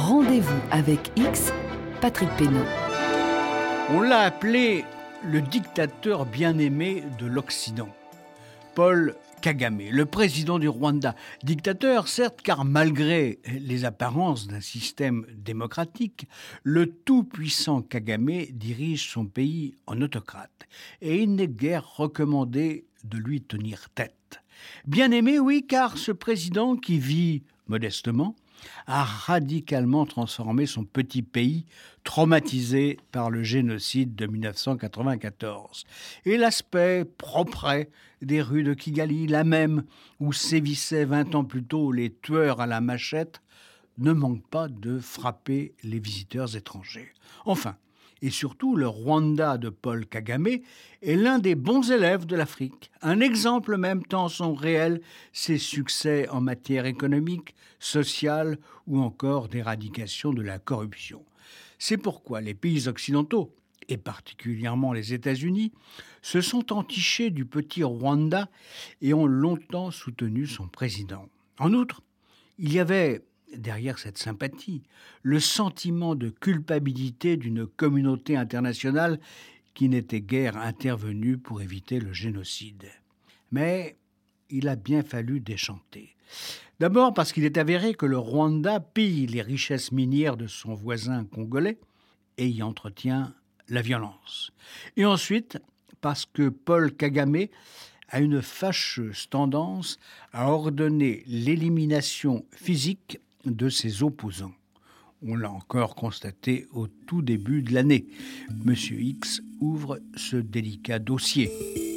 Rendez-vous avec X, Patrick Pénaud. On l'a appelé le dictateur bien-aimé de l'Occident. Paul Kagame, le président du Rwanda. Dictateur, certes, car malgré les apparences d'un système démocratique, le tout-puissant Kagame dirige son pays en autocrate. Et il n'est guère recommandé de lui tenir tête. Bien-aimé, oui, car ce président qui vit modestement a radicalement transformé son petit pays traumatisé par le génocide de 1994. Et l'aspect propre des rues de Kigali, la même où sévissaient 20 ans plus tôt les tueurs à la machette, ne manque pas de frapper les visiteurs étrangers. Enfin, et surtout, le Rwanda de Paul Kagame est l'un des bons élèves de l'Afrique. Un exemple même tant sont réels ses succès en matière économique, sociale ou encore d'éradication de la corruption. C'est pourquoi les pays occidentaux, et particulièrement les États-Unis, se sont entichés du petit Rwanda et ont longtemps soutenu son président. En outre, il y avait derrière cette sympathie, le sentiment de culpabilité d'une communauté internationale qui n'était guère intervenue pour éviter le génocide. Mais il a bien fallu déchanter. D'abord parce qu'il est avéré que le Rwanda pille les richesses minières de son voisin congolais et y entretient la violence. Et ensuite parce que Paul Kagame a une fâcheuse tendance à ordonner l'élimination physique de ses opposants. On l'a encore constaté au tout début de l'année. Monsieur X ouvre ce délicat dossier.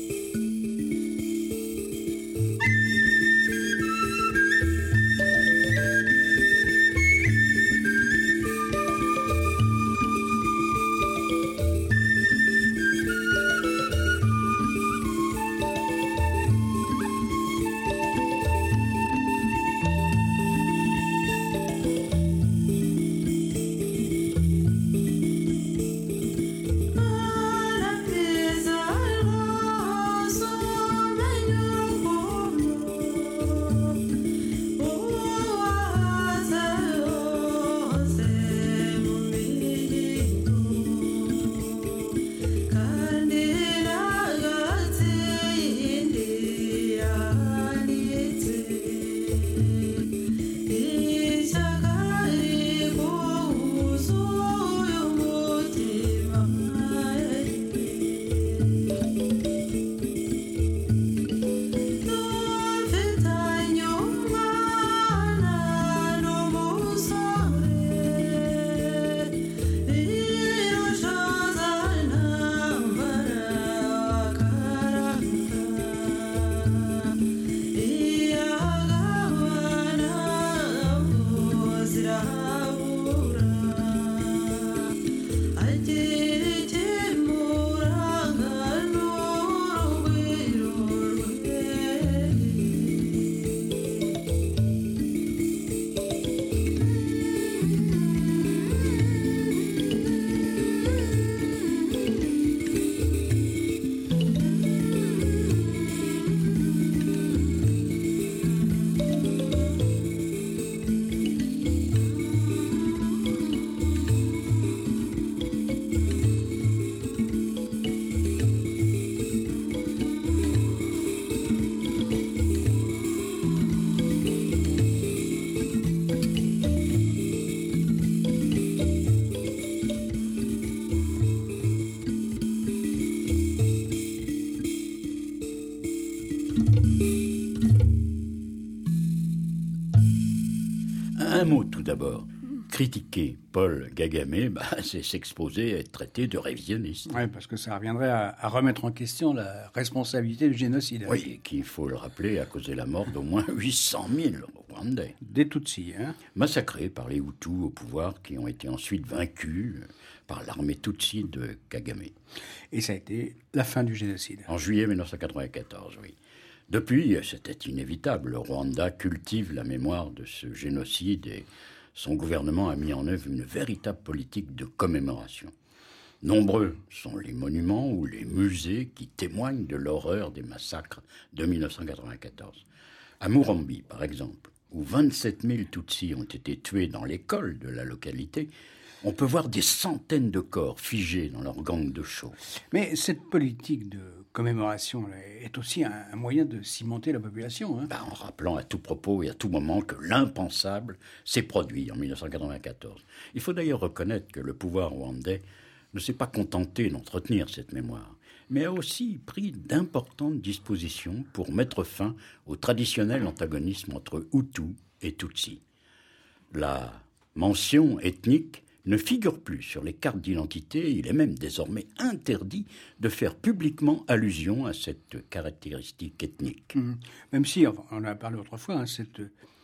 Un mot tout d'abord. Critiquer Paul Kagame, c'est s'exposer à être traité de révisionniste. Oui, parce que ça reviendrait à remettre en question la responsabilité du génocide. Oui, qu'il faut le rappeler, a causé la mort d'au moins 800 000 Rwandais. Des Tutsis, hein. Massacrés par les Hutus au pouvoir, qui ont été ensuite vaincus par l'armée Tutsi de Kagame. Et ça a été la fin du génocide. En juillet 1994, oui. Depuis, c'était inévitable, le Rwanda cultive la mémoire de ce génocide et son gouvernement a mis en œuvre une véritable politique de commémoration. Nombreux sont les monuments ou les musées qui témoignent de l'horreur des massacres de 1994. À Murambi, par exemple, où 27 000 Tutsis ont été tués dans l'école de la localité, on peut voir des centaines de corps figés dans leurs gangs de chaux. Mais cette politique de commémoration là, est aussi un moyen de cimenter la population. Hein. En rappelant à tout propos et à tout moment que l'impensable s'est produit en 1994. Il faut d'ailleurs reconnaître que le pouvoir rwandais ne s'est pas contenté d'entretenir cette mémoire, mais a aussi pris d'importantes dispositions pour mettre fin au traditionnel antagonisme entre Hutus et Tutsis. La mention ethnique ne figure plus sur les cartes d'identité. Il est même désormais interdit de faire publiquement allusion à cette caractéristique ethnique. Même si, on en a parlé autrefois, hein, cette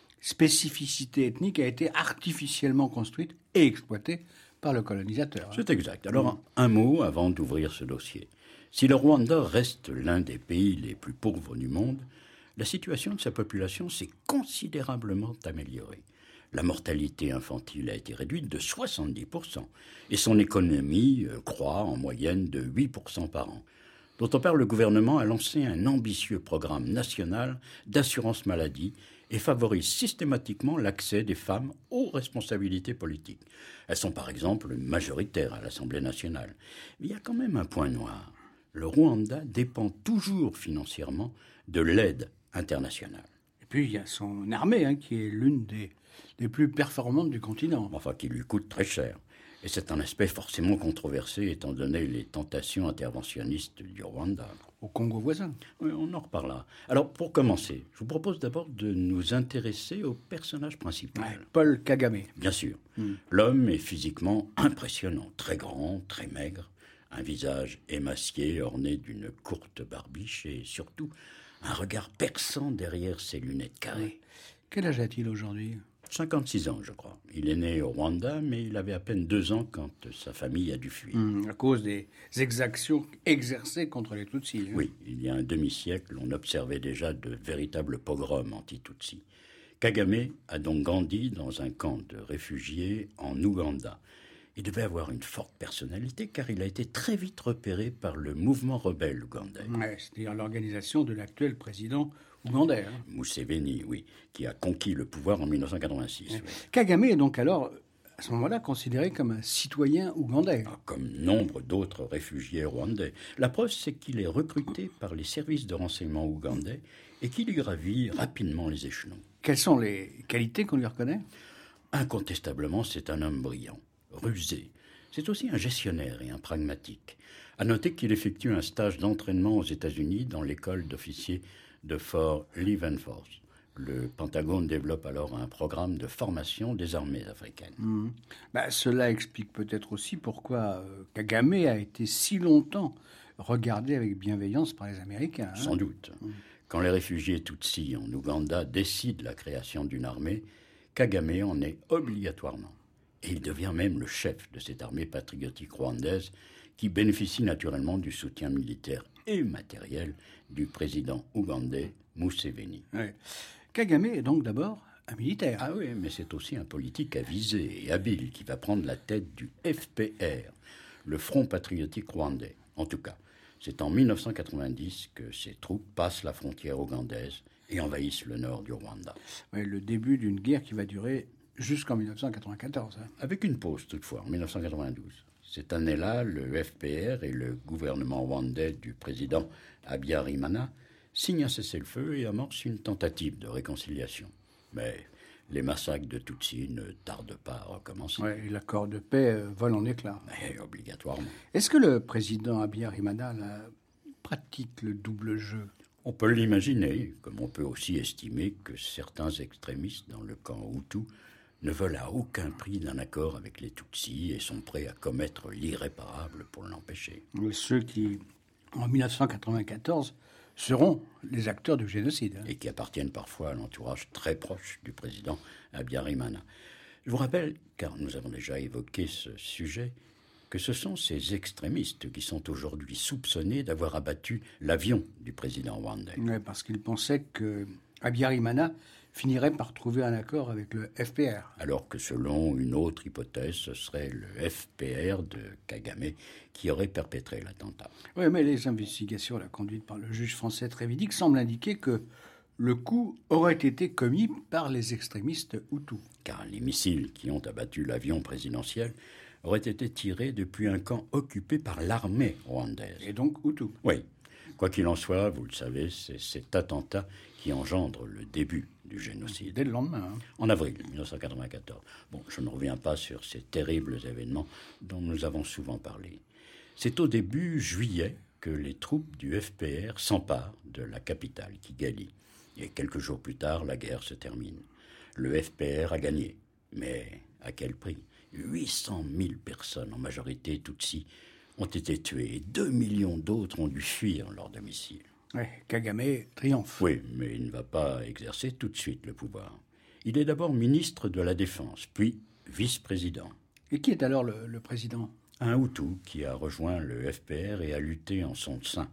spécificité ethnique a été artificiellement construite et exploitée par le colonisateur. C'est exact. Alors, un mot avant d'ouvrir ce dossier. Si le Rwanda reste l'un des pays les plus pauvres du monde, la situation de sa population s'est considérablement améliorée. La mortalité infantile a été réduite de 70% et son économie croît en moyenne de 8% par an. D'autre part, le gouvernement a lancé un ambitieux programme national d'assurance maladie et favorise systématiquement l'accès des femmes aux responsabilités politiques. Elles sont par exemple majoritaires à l'Assemblée nationale. Mais il y a quand même un point noir. Le Rwanda dépend toujours financièrement de l'aide internationale. Et puis il y a son armée, hein, qui est l'une des plus performantes du continent. Enfin, qui lui coûte très cher. Et c'est un aspect forcément controversé étant donné les tentations interventionnistes du Rwanda. Au Congo voisin. Oui, on en reparlera. Alors, pour commencer, je vous propose d'abord de nous intéresser au personnage principal. Ouais, Paul Kagame. Bien sûr. L'homme est physiquement impressionnant, très grand, très maigre, un visage émacié orné d'une courte barbiche et surtout un regard perçant derrière ses lunettes carrées. Quel âge a-t-il aujourd'hui ? 56 ans, je crois. Il est né au Rwanda, mais il avait à peine 2 ans quand sa famille a dû fuir. À cause des exactions exercées contre les Tutsis. Hein. Oui, il y a un demi-siècle, on observait déjà de véritables pogroms anti-Tutsis. Kagame a donc grandi dans un camp de réfugiés en Ouganda. Il devait avoir une forte personnalité car il a été très vite repéré par le mouvement rebelle ougandais. Ouais, c'est-à-dire l'organisation de l'actuel président ougandais. Hein. Museveni, oui, qui a conquis le pouvoir en 1986. Ouais. Oui. Kagame est donc alors, à ce moment-là, considéré comme un citoyen ougandais. Comme nombre d'autres réfugiés rwandais. La preuve, c'est qu'il est recruté par les services de renseignement ougandais et qu'il y gravit rapidement les échelons. Quelles sont les qualités qu'on lui reconnaît ? Incontestablement, c'est un homme brillant, rusé. C'est aussi un gestionnaire et un pragmatique. À noter qu'il effectue un stage d'entraînement aux États-Unis dans l'école d'officiers de Fort Leavenworth. Le Pentagone développe alors un programme de formation des armées africaines. Cela explique peut-être aussi pourquoi Kagame a été si longtemps regardé avec bienveillance par les Américains. Hein. Sans doute. Quand les réfugiés Tutsis en Ouganda décident la création d'une armée, Kagame en est obligatoirement. Et il devient même le chef de cette armée patriotique rwandaise qui bénéficie naturellement du soutien militaire et matériel du président ougandais Museveni. Ouais. Kagame est donc d'abord un militaire. Ah oui, mais c'est aussi un politique avisé et habile qui va prendre la tête du FPR, le Front patriotique rwandais. En tout cas, c'est en 1990 que ces troupes passent la frontière ougandaise et envahissent le nord du Rwanda. Ouais, le début d'une guerre qui va durer jusqu'en 1994. Hein. Avec une pause toutefois, en 1992. Cette année-là, le FPR et le gouvernement rwandais du président Habyarimana signent un cessez-le-feu et amorcent une tentative de réconciliation. Mais les massacres de Tutsis ne tardent pas à recommencer. Ouais, et l'accord de paix vole en éclats. Mais obligatoirement. Est-ce que le président Habyarimana pratique le double jeu ? On peut l'imaginer, comme on peut aussi estimer que certains extrémistes dans le camp Hutu ne veulent à aucun prix d'un accord avec les Tutsis et sont prêts à commettre l'irréparable pour l'empêcher. Ceux qui, en 1994, seront les acteurs du génocide. Hein. Et qui appartiennent parfois à l'entourage très proche du président Habyarimana. Je vous rappelle, car nous avons déjà évoqué ce sujet, que ce sont ces extrémistes qui sont aujourd'hui soupçonnés d'avoir abattu l'avion du président rwandais. Ouais, parce qu'ils pensaient que Habyarimana finirait par trouver un accord avec le FPR. Alors que selon une autre hypothèse, ce serait le FPR de Kagame qui aurait perpétré l'attentat. Oui, mais les investigations conduites par le juge français Trévidic semblent indiquer que le coup aurait été commis par les extrémistes Hutus. Car les missiles qui ont abattu l'avion présidentiel auraient été tirés depuis un camp occupé par l'armée rwandaise. Et donc Hutus. Oui. Quoi qu'il en soit, vous le savez, c'est cet attentat qui engendre le début du génocide. Dès le lendemain. En avril 1994. Bon, je ne reviens pas sur ces terribles événements dont nous avons souvent parlé. C'est au début juillet que les troupes du FPR s'emparent de la capitale, Kigali. Et quelques jours plus tard, la guerre se termine. Le FPR a gagné. Mais à quel prix ? 800 000 personnes, en majorité Tutsis, ont été tuées et 2 millions d'autres ont dû fuir leur domicile. Ouais, Kagame triomphe. Oui, mais il ne va pas exercer tout de suite le pouvoir. Il est d'abord ministre de la Défense, puis vice-président. Et qui est alors le président ? Un Hutu qui a rejoint le FPR et a lutté en son sein.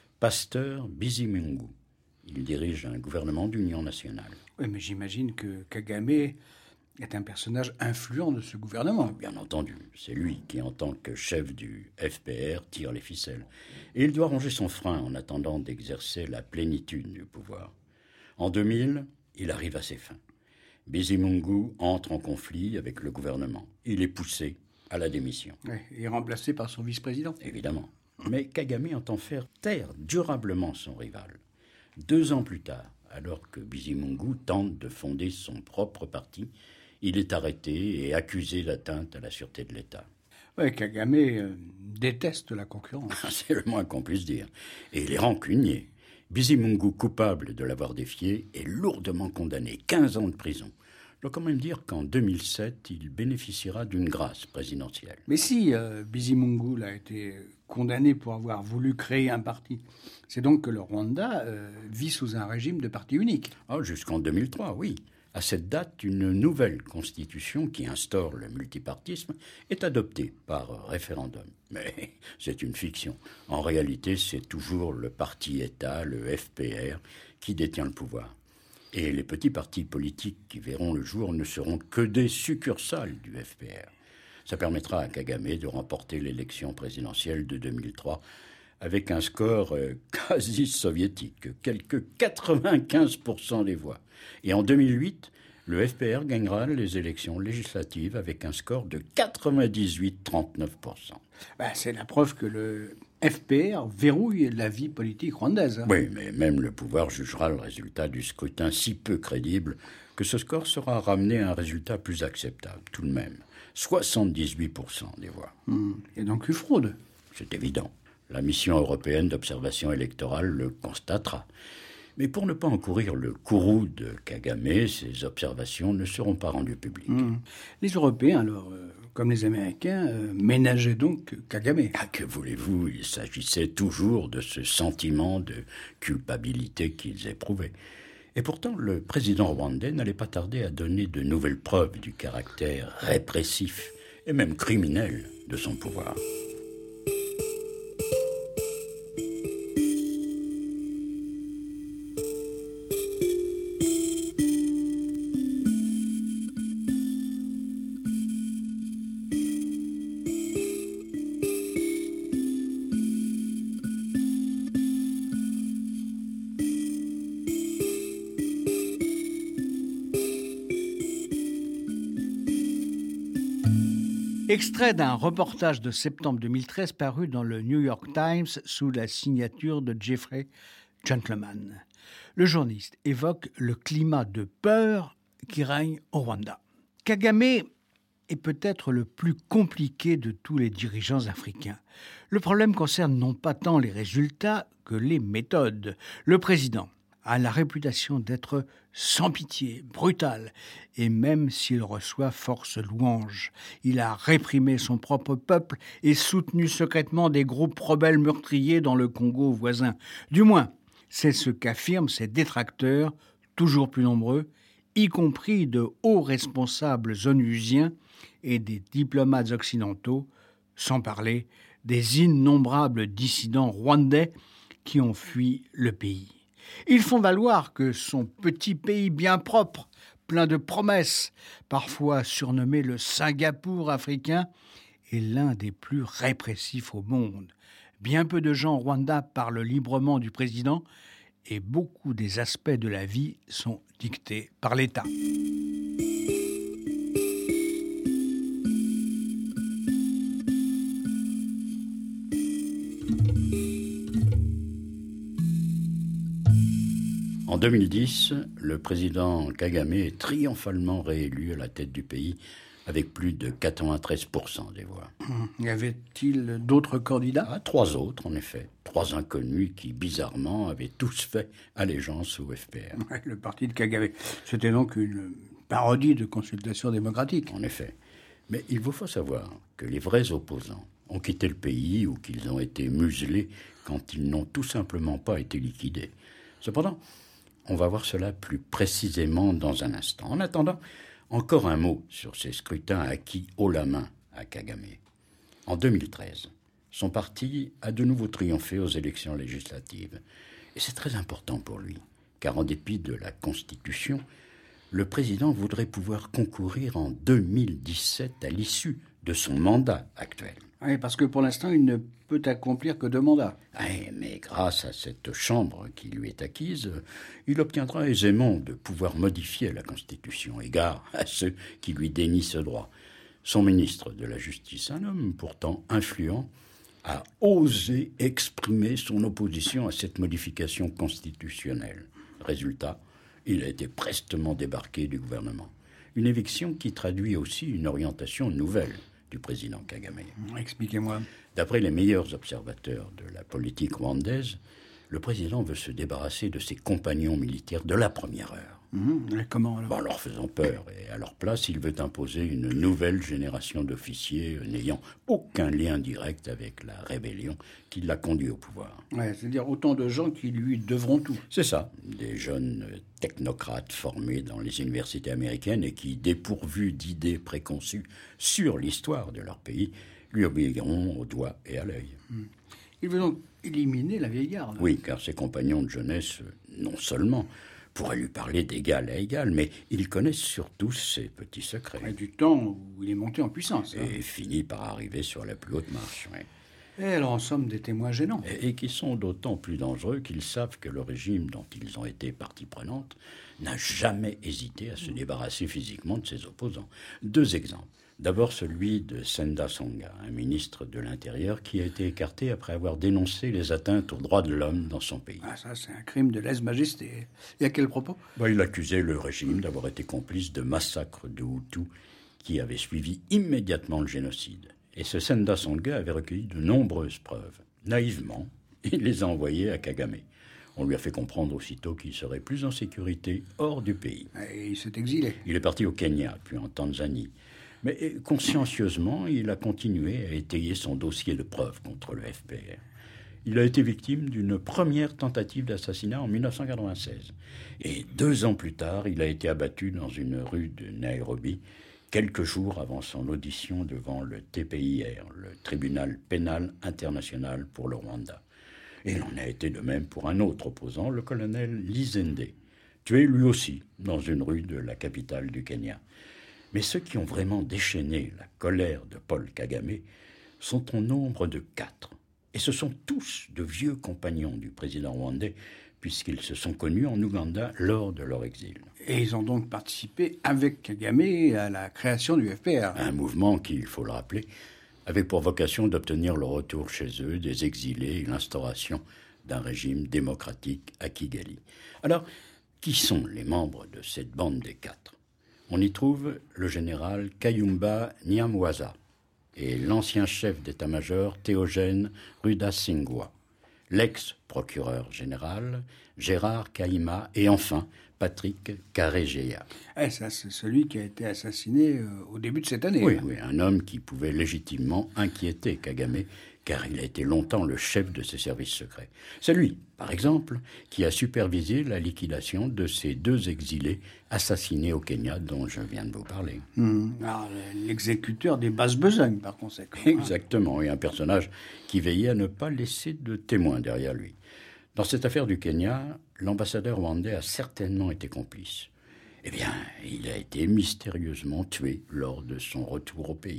Pasteur Bizimungu. Il dirige un gouvernement d'union nationale. Oui, mais j'imagine que Kagame est un personnage influent de ce gouvernement. Bien entendu, c'est lui qui, en tant que chef du FPR, tire les ficelles. Et il doit ronger son frein en attendant d'exercer la plénitude du pouvoir. En 2000, il arrive à ses fins. Bizimungu entre en conflit avec le gouvernement. Il est poussé à la démission. Ouais, et remplacé par son vice-président. Évidemment. Mais Kagame entend faire taire durablement son rival. 2 ans plus tard, alors que Bizimungu tente de fonder son propre parti, il est arrêté et accusé d'atteinte à la sûreté de l'État. Oui, Kagame déteste la concurrence. C'est le moins qu'on puisse dire. Et il est rancunier. Bizimungu, coupable de l'avoir défié, est lourdement condamné, 15 ans de prison. Je dois quand même dire qu'en 2007, il bénéficiera d'une grâce présidentielle. Mais si Bizimungu a été condamné pour avoir voulu créer un parti, c'est donc que le Rwanda vit sous un régime de parti unique. Ah, jusqu'en 2003, oui. À cette date, une nouvelle constitution qui instaure le multipartisme est adoptée par référendum. Mais c'est une fiction. En réalité, c'est toujours le parti-État, le FPR, qui détient le pouvoir. Et les petits partis politiques qui verront le jour ne seront que des succursales du FPR. Ça permettra à Kagame de remporter l'élection présidentielle de 2003 avec un score quasi soviétique, quelques 95% des voix. Et en 2008, le FPR gagnera les élections législatives avec un score de 98,39%. C'est la preuve que le FPR verrouille la vie politique rwandaise. Oui, mais même le pouvoir jugera le résultat du scrutin si peu crédible que ce score sera ramené à un résultat plus acceptable, tout de même. 78% des voix. Il y a donc eu fraude. C'est évident. La mission européenne d'observation électorale le constatera. Mais pour ne pas encourir le courroux de Kagame, ces observations ne seront pas rendues publiques. Les Européens, alors, comme les Américains, ménageaient donc Kagame. Ah, que voulez-vous, il s'agissait toujours de ce sentiment de culpabilité qu'ils éprouvaient. Et pourtant, le président rwandais n'allait pas tarder à donner de nouvelles preuves du caractère répressif et même criminel de son pouvoir. Extrait d'un reportage de septembre 2013 paru dans le New York Times sous la signature de Jeffrey Gentleman. Le journaliste évoque le climat de peur qui règne au Rwanda. Kagame est peut-être le plus compliqué de tous les dirigeants africains. Le problème concerne non pas tant les résultats que les méthodes. Le président a la réputation d'être sans pitié, brutal, et même s'il reçoit force louanges, il a réprimé son propre peuple et soutenu secrètement des groupes rebelles meurtriers dans le Congo voisin. Du moins, c'est ce qu'affirment ses détracteurs, toujours plus nombreux, y compris de hauts responsables onusiens et des diplomates occidentaux, sans parler des innombrables dissidents rwandais qui ont fui le pays. Ils font valoir que son petit pays bien propre, plein de promesses, parfois surnommé le Singapour africain, est l'un des plus répressifs au monde. Bien peu de gens au Rwanda parlent librement du président et beaucoup des aspects de la vie sont dictés par l'État. En 2010, le président Kagame est triomphalement réélu à la tête du pays avec plus de 93% des voix. Y avait-il d'autres candidats ? 3 autres, en effet. 3 inconnus qui, bizarrement, avaient tous fait allégeance au FPR. Le parti de Kagame. C'était donc une parodie de consultation démocratique. En effet. Mais il vous faut savoir que les vrais opposants ont quitté le pays ou qu'ils ont été muselés quand ils n'ont tout simplement pas été liquidés. Cependant, on va voir cela plus précisément dans un instant. En attendant, encore un mot sur ces scrutins acquis haut la main à Kagame. En 2013, son parti a de nouveau triomphé aux élections législatives. Et c'est très important pour lui, car en dépit de la Constitution, le président voudrait pouvoir concourir en 2017 à l'issue de son mandat actuel. Oui, parce que pour l'instant, il ne peut accomplir que 2 mandats. Oui, mais grâce à cette chambre qui lui est acquise, il obtiendra aisément de pouvoir modifier la Constitution, égard à ceux qui lui dénient ce droit. Son ministre de la Justice, un homme pourtant influent, a osé exprimer son opposition à cette modification constitutionnelle. Résultat, il a été prestement débarqué du gouvernement. Une éviction qui traduit aussi une orientation nouvelle du président Kagame. Expliquez-moi. D'après les meilleurs observateurs de la politique rwandaise, le président veut se débarrasser de ses compagnons militaires de la première heure. Comment alors ? En leur faisant peur. Et à leur place, il veut imposer une nouvelle génération d'officiers n'ayant aucun lien direct avec la rébellion qui l'a conduit au pouvoir. Ouais, c'est-à-dire autant de gens qui lui devront tout. C'est ça. Des jeunes technocrates formés dans les universités américaines et qui, dépourvus d'idées préconçues sur l'histoire de leur pays, lui obéiront au doigt et à l'œil. Il veut donc éliminer la vieille garde. Oui, car ses compagnons de jeunesse, non seulement pourraient lui parler d'égal à égal, mais ils connaissent surtout ses petits secrets. Et du temps où il est monté en puissance. Et finit par arriver sur la plus haute marche. Oui. Et alors, en somme, des témoins gênants. Et qui sont d'autant plus dangereux qu'ils savent que le régime dont ils ont été partie prenante n'a jamais hésité à se débarrasser physiquement de ses opposants. 2 exemples. D'abord celui de Senda Songa, un ministre de l'Intérieur qui a été écarté après avoir dénoncé les atteintes aux droits de l'homme dans son pays. Ah, ça, c'est un crime de lèse-majesté. Et à quel propos ? Il accusait le régime d'avoir été complice de massacres de Hutus qui avaient suivi immédiatement le génocide. Et ce Senda Songa avait recueilli de nombreuses preuves. Naïvement, il les a envoyées à Kagame. On lui a fait comprendre aussitôt qu'il serait plus en sécurité hors du pays. Et il s'est exilé. Il est parti au Kenya, puis en Tanzanie. Mais consciencieusement, il a continué à étayer son dossier de preuves contre le FPR. Il a été victime d'une première tentative d'assassinat en 1996. Et 2 ans plus tard, il a été abattu dans une rue de Nairobi, quelques jours avant son audition devant le TPIR, le Tribunal pénal international pour le Rwanda. Et il en a été de même pour un autre opposant, le colonel Lizende, tué lui aussi dans une rue de la capitale du Kenya. Mais ceux qui ont vraiment déchaîné la colère de Paul Kagame sont au nombre de 4. Et ce sont tous de vieux compagnons du président rwandais, puisqu'ils se sont connus en Ouganda lors de leur exil. Et ils ont donc participé avec Kagame à la création du FPR. Un mouvement qui, il faut le rappeler, avait pour vocation d'obtenir le retour chez eux des exilés et l'instauration d'un régime démocratique à Kigali. Alors, qui sont les membres de cette bande des 4 ? On y trouve le général Kayumba Nyamwasa et l'ancien chef d'état-major Théogène Rudasingwa, l'ex-procureur général Gérard Kahima et enfin Patrick Karegeya. Ça, c'est celui qui a été assassiné au début de cette année. Oui, un homme qui pouvait légitimement inquiéter Kagame, car il a été longtemps le chef de ses services secrets. C'est lui, par exemple, qui a supervisé la liquidation de ces 2 exilés assassinés au Kenya dont je viens de vous parler. Alors, l'exécuteur des basses besognes, par conséquent. Exactement, et un personnage qui veillait à ne pas laisser de témoins derrière lui. Dans cette affaire du Kenya, l'ambassadeur rwandais a certainement été complice. Eh bien, il a été mystérieusement tué lors de son retour au pays.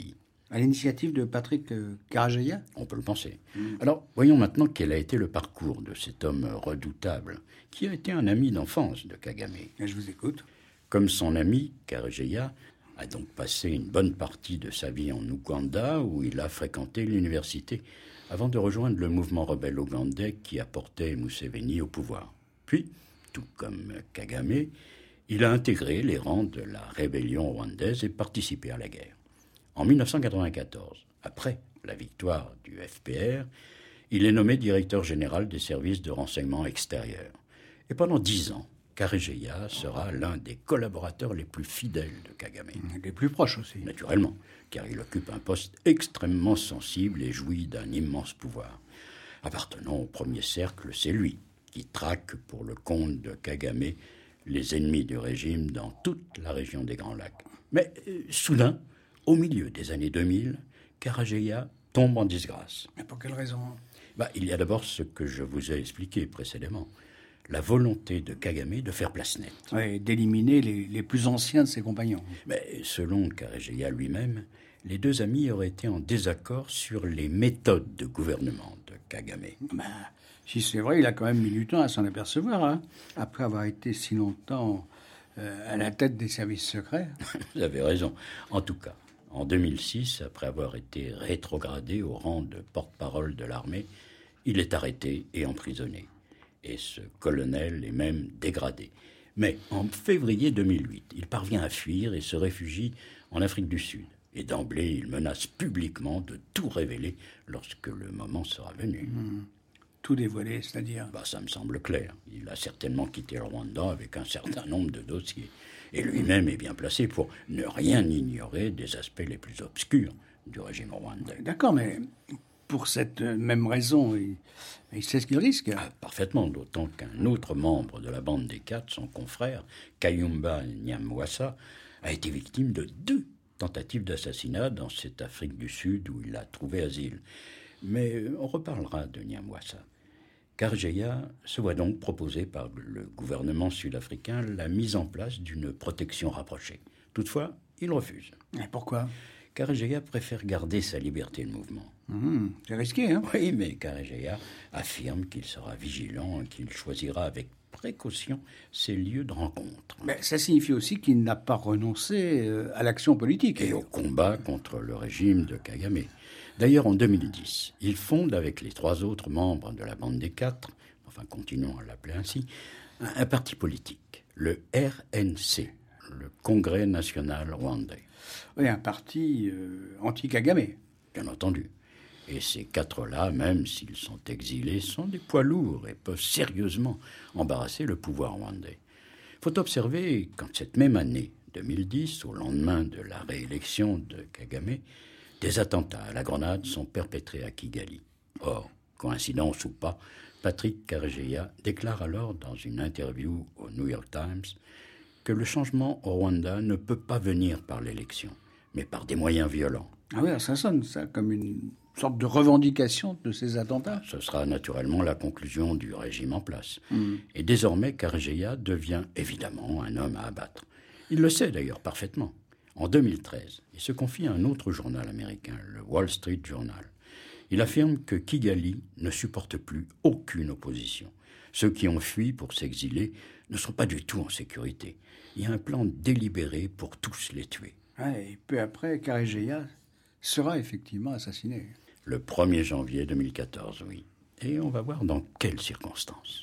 À l'initiative de Patrick Karegeya ? On peut le penser. Alors, voyons maintenant quel a été le parcours de cet homme redoutable, qui a été un ami d'enfance de Kagame. Je vous écoute. Comme son ami, Karegeya a donc passé une bonne partie de sa vie en Ouganda, où il a fréquenté l'université, avant de rejoindre le mouvement rebelle ougandais qui a porté Museveni au pouvoir. Puis, tout comme Kagame, il a intégré les rangs de la rébellion rwandaise et participé à la guerre. En 1994, après la victoire du FPR, il est nommé directeur général des services de renseignement extérieur. Et pendant 10 ans, Karegeya sera l'un des collaborateurs les plus fidèles de Kagame. Les plus proches aussi. Naturellement, car il occupe un poste extrêmement sensible et jouit d'un immense pouvoir. Appartenant au premier cercle, c'est lui qui traque pour le compte de Kagame les ennemis du régime dans toute la région des Grands Lacs. Mais soudain, au milieu des années 2000, Karegeya tombe en disgrâce. Mais pour quelle raison ? Il y a d'abord ce que je vous ai expliqué précédemment, la volonté de Kagame de faire place nette. Oui, d'éliminer les plus anciens de ses compagnons. Mais selon Karegeya lui-même, les deux amis auraient été en désaccord sur les méthodes de gouvernement de Kagame. Si c'est vrai, il a quand même mis du temps à s'en apercevoir, hein, après avoir été si longtemps à la tête des services secrets. Vous avez raison. En tout cas, en 2006, après avoir été rétrogradé au rang de porte-parole de l'armée, il est arrêté et emprisonné. Et ce colonel est même dégradé. Mais en février 2008, il parvient à fuir et se réfugie en Afrique du Sud. Et d'emblée, il menace publiquement de tout révéler lorsque le moment sera venu. Tout dévoilé, c'est-à-dire ? Ça me semble clair. Il a certainement quitté le Rwanda avec un certain nombre de dossiers. Et lui-même est bien placé pour ne rien ignorer des aspects les plus obscurs du régime rwandais. D'accord, mais pour cette même raison, il sait ce qu'il risque. Parfaitement, d'autant qu'un autre membre de la bande des 4, son confrère, Kayumba Nyamwasa, a été victime de 2 tentatives d'assassinat dans cette Afrique du Sud où il a trouvé asile. Mais on reparlera de Nyamwasa. Karegeya se voit donc proposer par le gouvernement sud-africain la mise en place d'une protection rapprochée. Toutefois, il refuse. Et pourquoi ? Karegeya préfère garder sa liberté de mouvement. C'est risqué, hein ? Oui, mais Karegeya affirme qu'il sera vigilant et qu'il choisira avec précaution ses lieux de rencontre. Mais ça signifie aussi qu'il n'a pas renoncé à l'action politique. Et au combat contre le régime de Kagame. D'ailleurs, en 2010, il fonde avec les 3 autres membres de la bande des 4, enfin continuons à l'appeler ainsi, un parti politique, le RNC, le Congrès national rwandais. Oui, un parti anti-Kagame. Bien entendu. Et ces 4-là, même s'ils sont exilés, sont des poids lourds et peuvent sérieusement embarrasser le pouvoir rwandais. Il faut observer qu'en cette même année 2010, au lendemain de la réélection de Kagame, des attentats à la grenade sont perpétrés à Kigali. Or, coïncidence ou pas, Patrick Karegeya déclare alors dans une interview au New York Times que le changement au Rwanda ne peut pas venir par l'élection, mais par des moyens violents. Ah oui, ça sonne ça comme une sorte de revendication de ces attentats. Ce sera naturellement la conclusion du régime en place. Et désormais, Karegeya devient évidemment un homme à abattre. Il le sait d'ailleurs parfaitement. En 2013, il se confie à un autre journal américain, le Wall Street Journal. Il affirme que Kigali ne supporte plus aucune opposition. Ceux qui ont fui pour s'exiler ne sont pas du tout en sécurité. Il y a un plan délibéré pour tous les tuer. Et peu après, Karegeya sera effectivement assassiné. Le 1er janvier 2014, oui. Et on va voir dans quelles circonstances.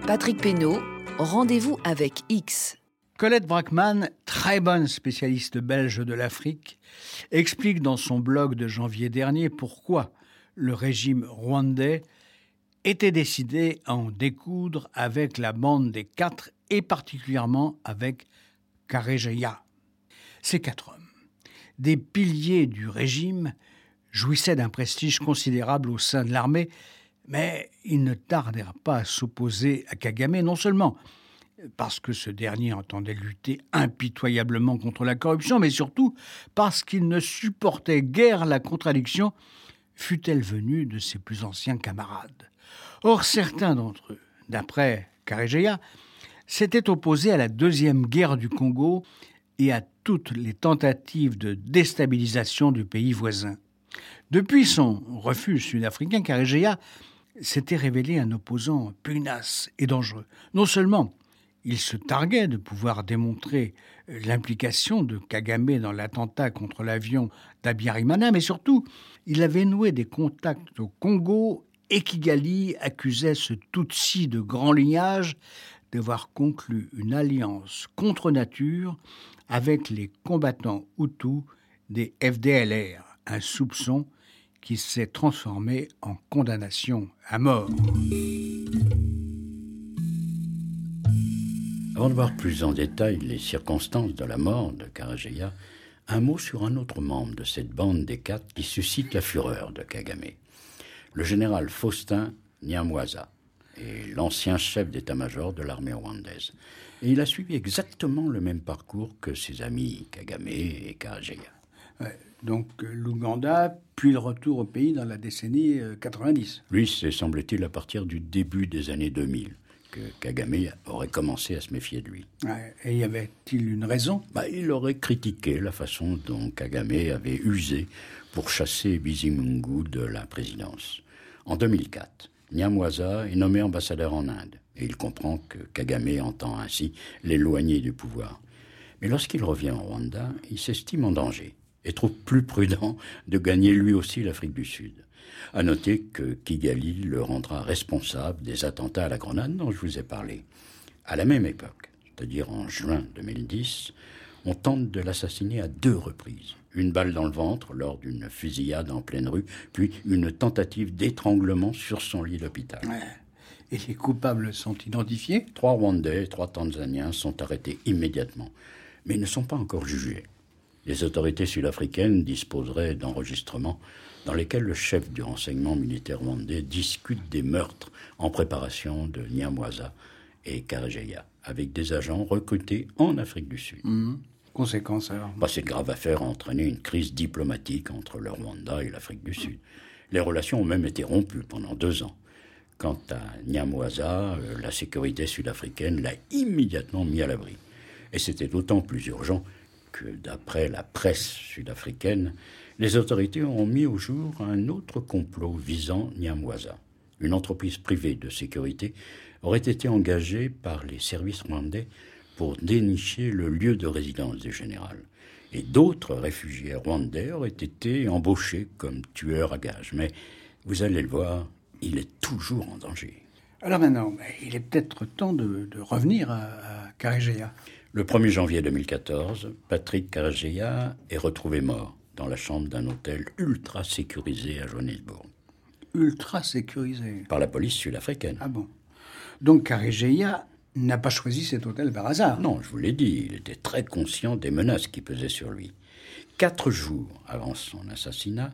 Patrick Pénaud, rendez-vous avec X. Colette Brackman, très bonne spécialiste belge de l'Afrique, explique dans son blog de janvier dernier pourquoi le régime rwandais était décidé à en découdre avec la bande des quatre et particulièrement avec Karegeya. Ces quatre hommes, des piliers du régime, jouissaient d'un prestige considérable au sein de l'armée, mais ils ne tardèrent pas à s'opposer à Kagame, non seulement parce que ce dernier entendait lutter impitoyablement contre la corruption, mais surtout parce qu'il ne supportait guère la contradiction, fût-elle venue de ses plus anciens camarades. Or, certains d'entre eux, d'après Karegeya, s'étaient opposés à la deuxième guerre du Congo et à toutes les tentatives de déstabilisation du pays voisin. Depuis son refuge sud-africain, Karegeya s'était révélé un opposant pugnace et dangereux. Non seulement il se targuait de pouvoir démontrer l'implication de Kagame dans l'attentat contre l'avion d'Abiyarimana, mais surtout, il avait noué des contacts au Congo et Kigali accusait ce Tutsi de grand lignage d'avoir conclu une alliance contre nature avec les combattants Hutus des FDLR, un soupçon qui s'est transformé en condamnation à mort. Avant de voir plus en détail les circonstances de la mort de Karegeya, un mot sur un autre membre de cette bande des quatre qui suscite la fureur de Kagame. Le général Faustin Nyamwasa est l'ancien chef d'état-major de l'armée rwandaise. Et il a suivi exactement le même parcours que ses amis Kagame et Karegeya. Ouais, donc l'Ouganda, puis le retour au pays dans la décennie 90. Lui, c'est semble-t-il à partir du début des années 2000 que Kagame aurait commencé à se méfier de lui. Ouais, et y avait-il une raison ? Il aurait critiqué la façon dont Kagame avait usé pour chasser Bizimungu de la présidence. En 2004, Nyamwasa est nommé ambassadeur en Inde et il comprend que Kagame entend ainsi l'éloigner du pouvoir. Mais lorsqu'il revient au Rwanda, il s'estime en danger et trouve plus prudent de gagner lui aussi l'Afrique du Sud. À noter que Kigali le rendra responsable des attentats à la grenade dont je vous ai parlé. À la même époque, c'est-à-dire en juin 2010, on tente de l'assassiner à 2 reprises. Une balle dans le ventre lors d'une fusillade en pleine rue, puis une tentative d'étranglement sur son lit d'hôpital. Ouais. Et les coupables sont identifiés ? 3 Rwandais et 3 Tanzaniens sont arrêtés immédiatement, mais ne sont pas encore jugés. Les autorités sud-africaines disposeraient d'enregistrements dans lesquels le chef du renseignement militaire rwandais discute des meurtres en préparation de Nyamwasa et Karegeya, avec des agents recrutés en Afrique du Sud. Conséquence alors ? Cette grave affaire a entraîné une crise diplomatique entre le Rwanda et l'Afrique du Sud. Les relations ont même été rompues pendant 2 ans. Quant à Nyamwasa, la sécurité sud-africaine l'a immédiatement mis à l'abri. Et c'était d'autant plus urgent que, d'après la presse sud-africaine, les autorités ont mis au jour un autre complot visant Nyamwasa. Une entreprise privée de sécurité aurait été engagée par les services rwandais pour dénicher le lieu de résidence du général. Et d'autres réfugiés rwandais auraient été embauchés comme tueurs à gages. Mais vous allez le voir, il est toujours en danger. Alors maintenant, il est peut-être temps de revenir à Karegeya. Le 1er janvier 2014, Patrick Karegeya est retrouvé mort dans la chambre d'un hôtel ultra sécurisé à Johannesburg. Ultra sécurisé ? Par la police sud-africaine. Ah bon ? Donc Karegeya n'a pas choisi cet hôtel par hasard ? Non, je vous l'ai dit, il était très conscient des menaces qui pesaient sur lui. 4 jours avant son assassinat,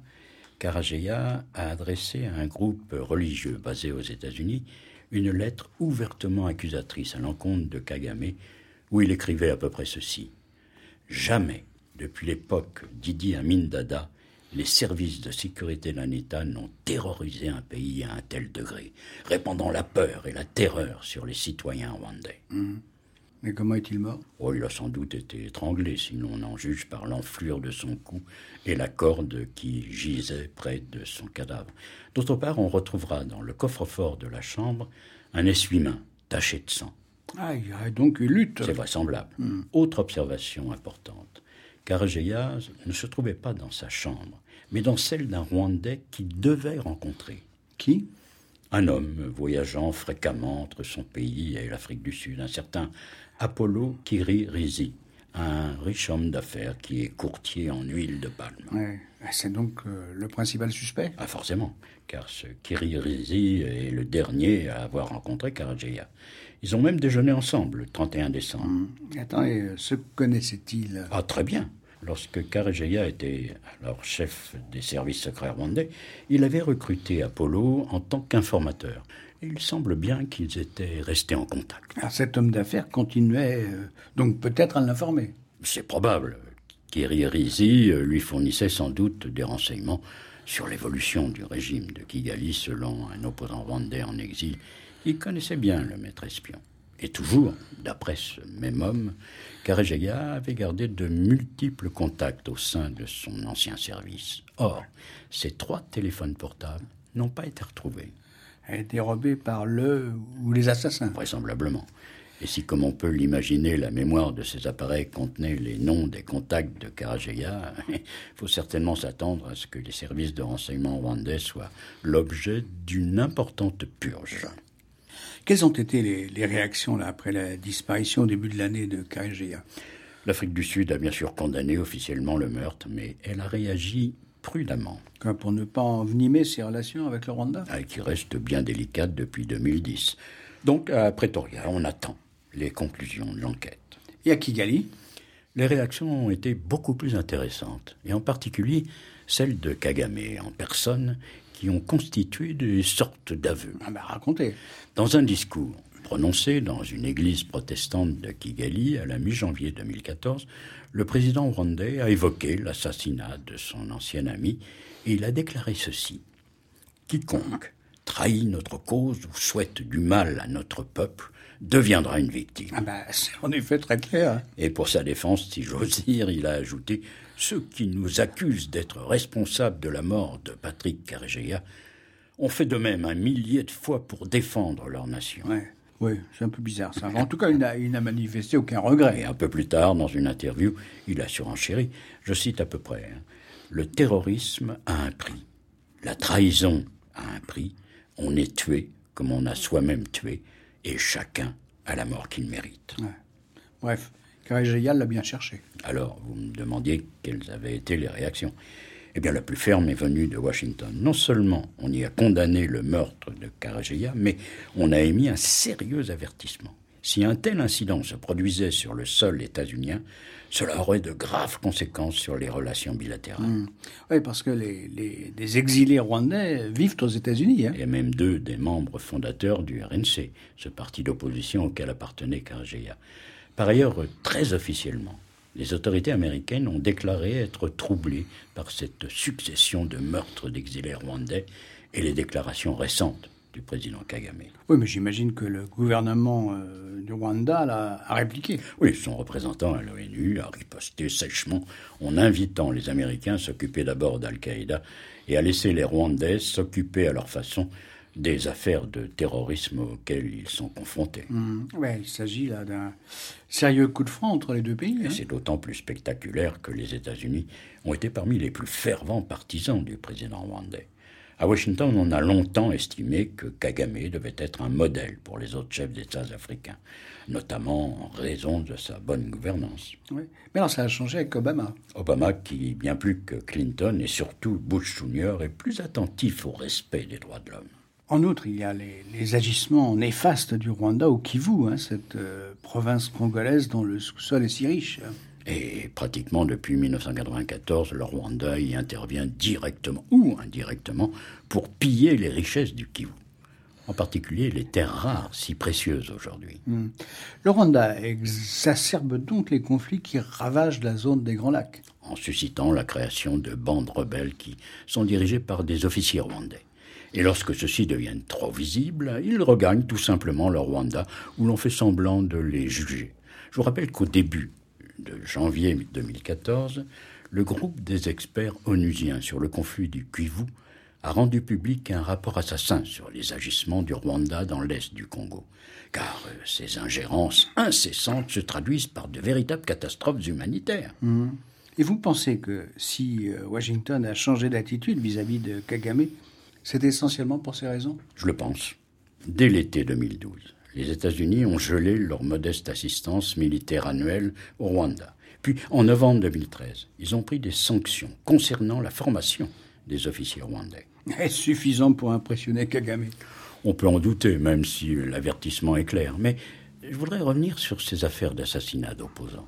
Karegeya a adressé à un groupe religieux basé aux États-Unis une lettre ouvertement accusatrice à l'encontre de Kagame, où il écrivait à peu près ceci. « Jamais, depuis l'époque d'Idi Amin Dada, les services de sécurité d'un État n'ont terrorisé un pays à un tel degré, répandant la peur et la terreur sur les citoyens rwandais. » Mais comment est-il mort ? Il a sans doute été étranglé, sinon on en juge par l'enflure de son cou et la corde qui gisait près de son cadavre. D'autre part, on retrouvera dans le coffre-fort de la chambre un essuie-main taché de sang. Ah, il y a donc une lutte. C'est vraisemblable. Autre observation importante. Karegeya ne se trouvait pas dans sa chambre, mais dans celle d'un Rwandais qu'il devait rencontrer. Qui ? Un homme voyageant fréquemment entre son pays et l'Afrique du Sud, un certain Apollo Kiri-Rizi, un riche homme d'affaires qui est courtier en huile de palme. Ouais. C'est donc le principal suspect? Ah, forcément, car ce Kiri-Rizi est le dernier à avoir rencontré Karageya. Ils ont même déjeuné ensemble le 31 décembre. Attendez, se connaissaient-ils? Ah, très bien. Lorsque Karageya était alors chef des services secrets rwandais, il avait recruté Apollo en tant qu'informateur. Et il semble bien qu'ils étaient restés en contact. Alors, cet homme d'affaires continuait donc peut-être à l'informer. C'est probable. Kiri-Rizi lui fournissait sans doute des renseignements sur l'évolution du régime de Kigali selon un opposant rwandais en exil qui connaissait bien le maître espion. Et toujours, d'après ce même homme, Karageya avait gardé de multiples contacts au sein de son ancien service. Or, ces 3 téléphones portables n'ont pas été retrouvés. Elle a été dérobée par le ou les assassins. Vraisemblablement. Et si, comme on peut l'imaginer, la mémoire de ces appareils contenait les noms des contacts de Karageya, il faut certainement s'attendre à ce que les services de renseignement rwandais soient l'objet d'une importante purge. Quelles ont été les réactions là, après la disparition au début de l'année de Karageya? L'Afrique du Sud a bien sûr condamné officiellement le meurtre, mais elle a réagi prudemment. Pour ne pas envenimer ses relations avec le Rwanda? Qui reste bien délicate depuis 2010. Donc, à Pretoria, on attend les conclusions de l'enquête. Et à Kigali? Les réactions ont été beaucoup plus intéressantes, et en particulier celles de Kagame en personne, qui ont constitué des sortes d'aveux. Racontez. Dans un discours prononcé dans une église protestante de Kigali à la mi-janvier 2014, le président rwandais a évoqué l'assassinat de son ancien ami et il a déclaré ceci. « Quiconque trahit notre cause ou souhaite du mal à notre peuple deviendra une victime. » C'est en effet très clair. Et pour sa défense, si j'ose dire, il a ajouté « Ceux qui nous accusent d'être responsables de la mort de Patrick Karageya ont fait de même 1 millier de fois pour défendre leur nation. » Oui, c'est un peu bizarre ça. En tout cas, il n'a manifesté aucun regret. Et un peu plus tard, dans une interview, il a surenchéri, je cite à peu près, « Le terrorisme a un prix. La trahison a un prix. On est tué comme on a soi-même tué. Et chacun a la mort qu'il mérite. » Bref, Karageya l'a bien cherché. Alors, vous me demandiez quelles avaient été les réactions. Eh bien, la plus ferme est venue de Washington. Non seulement on y a condamné le meurtre de Karageya, mais on a émis un sérieux avertissement. Si un tel incident se produisait sur le sol états-unien, cela aurait de graves conséquences sur les relations bilatérales. Oui, parce que les exilés rwandais vivent aux États-Unis. Et même 2 des membres fondateurs du RNC, ce parti d'opposition auquel appartenait Karageya. Par ailleurs, très officiellement, les autorités américaines ont déclaré être troublées par cette succession de meurtres d'exilés rwandais et les déclarations récentes du président Kagame. Oui, mais j'imagine que le gouvernement du Rwanda a répliqué. Oui, son représentant à l'ONU a riposté sèchement en invitant les Américains à s'occuper d'abord d'Al-Qaïda et à laisser les Rwandais s'occuper à leur façon des affaires de terrorisme auxquelles ils sont confrontés. Il s'agit là d'un sérieux coup de frein entre les 2 pays. Et c'est d'autant plus spectaculaire que les États-Unis ont été parmi les plus fervents partisans du président rwandais. À Washington, on a longtemps estimé que Kagame devait être un modèle pour les autres chefs d'État africains, notamment en raison de sa bonne gouvernance. Oui. Mais alors ça a changé avec Obama. Obama qui, bien plus que Clinton et surtout Bush Jr., est plus attentif au respect des droits de l'homme. En outre, il y a les agissements néfastes du Rwanda au Kivu, cette province congolaise dont le sous-sol est si riche. Et pratiquement depuis 1994, le Rwanda y intervient directement ou indirectement pour piller les richesses du Kivu. En particulier les terres rares, si précieuses aujourd'hui. Le Rwanda exacerbe donc les conflits qui ravagent la zone des Grands Lacs. En suscitant la création de bandes rebelles qui sont dirigées par des officiers rwandais. Et lorsque ceux-ci deviennent trop visibles, ils regagnent tout simplement le Rwanda, où l'on fait semblant de les juger. Je vous rappelle qu'au début de janvier 2014, le groupe des experts onusiens sur le conflit du Kivu a rendu public un rapport assassin sur les agissements du Rwanda dans l'est du Congo. Car ces ingérences incessantes se traduisent par de véritables catastrophes humanitaires. Et vous pensez que si Washington a changé d'attitude vis-à-vis de Kagame, C'est essentiellement pour ces raisons? Je le pense. Dès l'été 2012, les États-Unis ont gelé leur modeste assistance militaire annuelle au Rwanda. Puis, en novembre 2013, ils ont pris des sanctions concernant la formation des officiers rwandais. Est-ce suffisant pour impressionner Kagame? On peut en douter, même si l'avertissement est clair. Mais je voudrais revenir sur ces affaires d'assassinat d'opposants.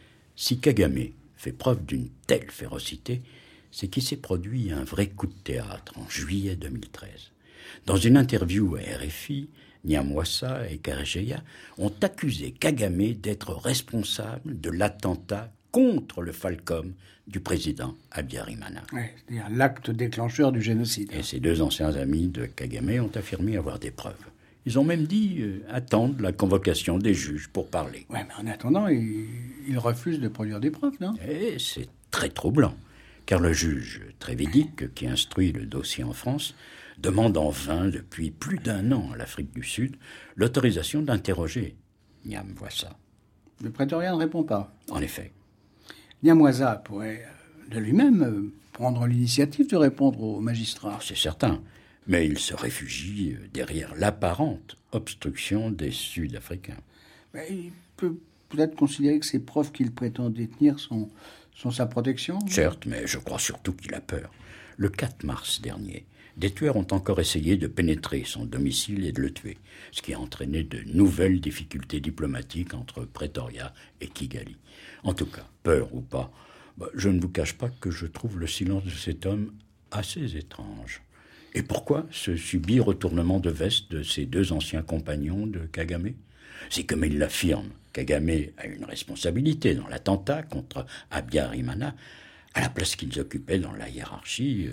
Si Kagame fait preuve d'une telle férocité, c'est qu'il s'est produit un vrai coup de théâtre en juillet 2013. Dans une interview à RFI, Nyamwasa et Karegeya ont accusé Kagame d'être responsable de l'attentat contre le Falcom du président Habyarimana. Ouais, c'est-à-dire l'acte déclencheur du génocide. Et ces deux anciens amis de Kagame ont affirmé avoir des preuves. Ils ont même dit attendre la convocation des juges pour parler. Ouais, mais en attendant, ils refusent de produire des preuves, non? Et c'est très troublant, car le juge Trévidic, qui instruit le dossier en France, demande en vain depuis plus d'1 an à l'Afrique du Sud l'autorisation d'interroger Nyamwasa. Le prétorien ne répond pas. En effet. Nyamwasa pourrait de lui-même prendre l'initiative de répondre aux magistrats. C'est certain, mais il se réfugie derrière l'apparente obstruction des Sud-Africains. Mais il peut peut-être considérer que ces preuves qu'il prétend détenir sont sa protection? Certes, mais je crois surtout qu'il a peur. Le 4 mars dernier, des tueurs ont encore essayé de pénétrer son domicile et de le tuer, ce qui a entraîné de nouvelles difficultés diplomatiques entre Pretoria et Kigali. En tout cas, peur ou pas, je ne vous cache pas que je trouve le silence de cet homme assez étrange. Et pourquoi ce subit retournement de veste de ces deux anciens compagnons de Kagame? C'est comme il l'affirme, Kagame a une responsabilité dans l'attentat contre Habyarimana, à la place qu'ils occupaient dans la hiérarchie.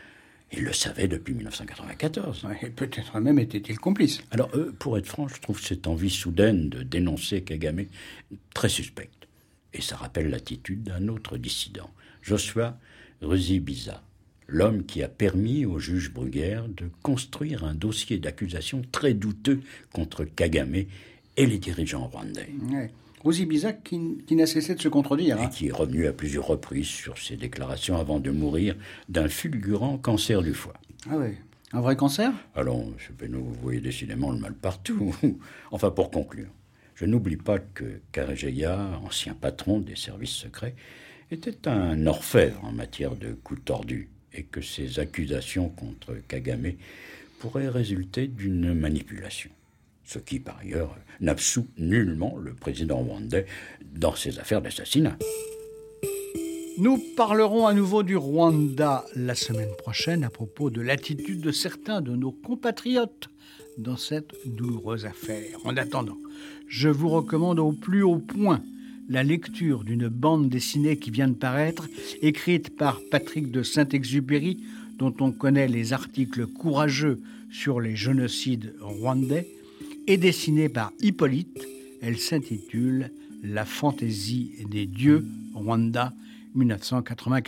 Il le savait depuis 1994. Et peut-être même était-il complice. Alors, pour être franc, je trouve cette envie soudaine de dénoncer Kagame très suspecte. Et ça rappelle l'attitude d'un autre dissident, Joshua Ruzibiza, l'homme qui a permis au juge Bruguère de construire un dossier d'accusation très douteux contre Kagame et les dirigeants rwandais. Ouais. Ruzibiza qui n'a cessé de se contredire. Et qui est revenu à plusieurs reprises sur ses déclarations avant de mourir d'un fulgurant cancer du foie. Ah oui, un vrai cancer? Alors, M. Penaud, vous voyez décidément le mal partout. Enfin, pour conclure, je n'oublie pas que Karegeya, ancien patron des services secrets, était un orfèvre en matière de coups tordus et que ses accusations contre Kagame pourraient résulter d'une manipulation. Ce qui, par ailleurs, n'absout nullement le président rwandais dans ses affaires d'assassinat. Nous parlerons à nouveau du Rwanda la semaine prochaine à propos de l'attitude de certains de nos compatriotes dans cette douloureuse affaire. En attendant, je vous recommande au plus haut point la lecture d'une bande dessinée qui vient de paraître, écrite par Patrick de Saint-Exupéry, dont on connaît les articles courageux sur les génocides rwandais, et dessinée par Hippolyte. Elle s'intitule « La fantaisie des dieux, Rwanda, 1994 ».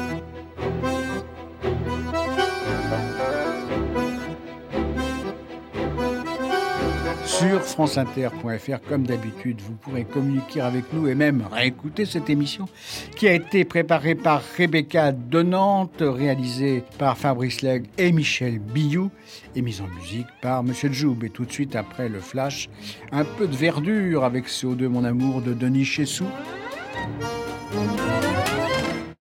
Sur franceinter.fr, comme d'habitude, vous pourrez communiquer avec nous et même réécouter cette émission qui a été préparée par Rebecca de Nantes, réalisée par Fabrice Legge et Michel Billou et mise en musique par Monsieur Joub. Et tout de suite après le flash, un peu de verdure avec CO2 Mon Amour de Denis Chessou.